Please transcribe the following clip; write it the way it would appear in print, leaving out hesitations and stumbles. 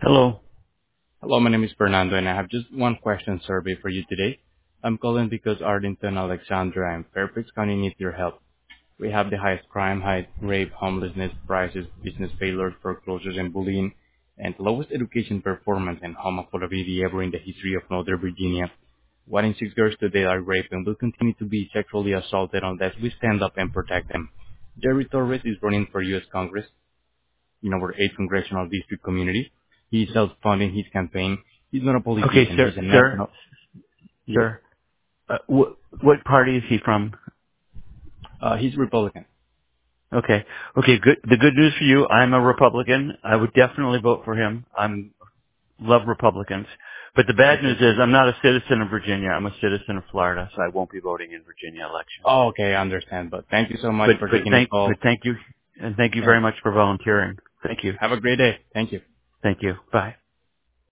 Hello. Hello, my name is Fernando, and I have just one question survey for you today. I'm calling because Arlington, Alexandra, and Fairfax County need your help. We have the highest crime rate, rape, homelessness, prices, business failures, foreclosures, and bullying, and lowest education performance and home affordability ever in the history of Northern Virginia. 1 in 6 girls today are raped and will continue to be sexually assaulted unless we stand up and protect them. Jerry Torres is running for U.S. Congress in our 8th congressional district community. He's self-funding his campaign. He's not a Okay, politician. sir. He's a Sir. national. Yes. Sir. What party is he from? He's Republican. Okay. Okay. Good. The good news for you, I'm a Republican. I would definitely vote for him. Love Republicans. But the bad news Okay. is I'm not a citizen of Virginia. I'm a citizen of Florida, so I won't be voting in Virginia election. Oh, okay, I understand. But thank you so much But for but taking the thank call, but thank you and thank you very and much for volunteering. Thank you. have a great day. Thank you. Thank you. Bye.